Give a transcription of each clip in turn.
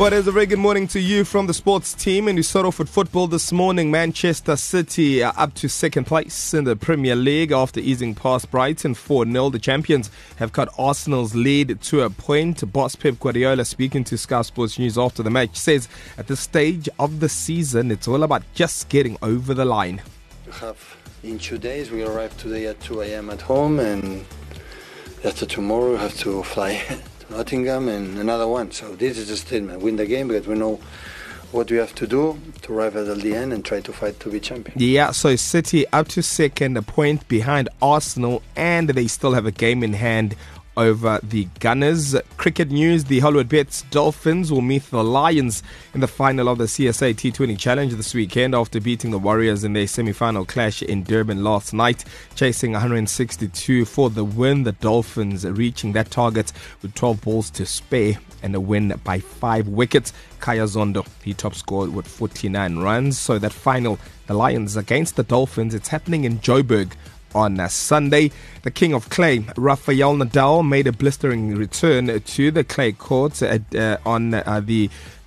Well, there's a very good morning to you from the sports team. And we start off with football this morning. Manchester City are up to second place in the Premier League after easing past Brighton 4-0. The champions have cut Arsenal's lead to a point. Boss Pep Guardiola, speaking to Sky Sports News after the match, says at this stage of the season, it's all about just getting over the line. We have in 2 days, we arrive today at 2 a.m. at home, and after tomorrow we have to fly Nottingham and another one. So this is a statement. Win the game because we know what we have to do to arrive at the end and try to fight to be champion. Yeah, so City up to second, a point behind Arsenal, and they still have a game in hand over the Gunners. Cricket news, the Hollywoodbets Dolphins will meet the Lions in the final of the CSA T20 Challenge this weekend after beating the Warriors in their semi-final clash in Durban last night, chasing 162 for the win. The Dolphins reaching that target with 12 balls to spare and a win by 5 wickets. Kaya Zondo, he top scored with 49 runs. So that final, the Lions against the Dolphins, it's happening in Joburg on Sunday. The King of Clay, Rafael Nadal, made a blistering return to the clay courts on the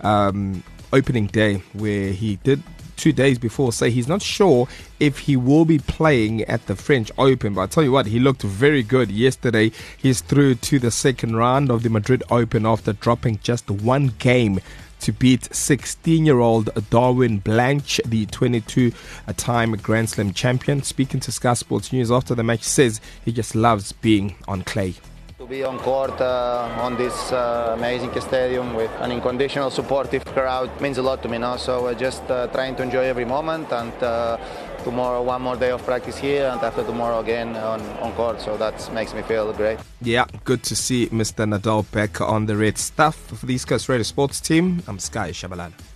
opening day, where he did 2 days before say he's not sure if he will be playing at the French Open. But I'll tell you what, he looked very good yesterday. He's through to the second round of the Madrid Open after dropping just one game to beat 16-year-old Darwin Blanche, the 22-time Grand Slam champion. Speaking to Sky Sports News after the match, says he just loves being on clay. To be on court on this amazing stadium with an unconditional supportive crowd means a lot to me now. So just trying to enjoy every moment, and tomorrow one more day of practice here, and after tomorrow again on court. So that makes me feel great. Yeah, good to see Mr. Nadal back on the red stuff. For the East Coast Radio Sports team, I'm Sky Shabalala.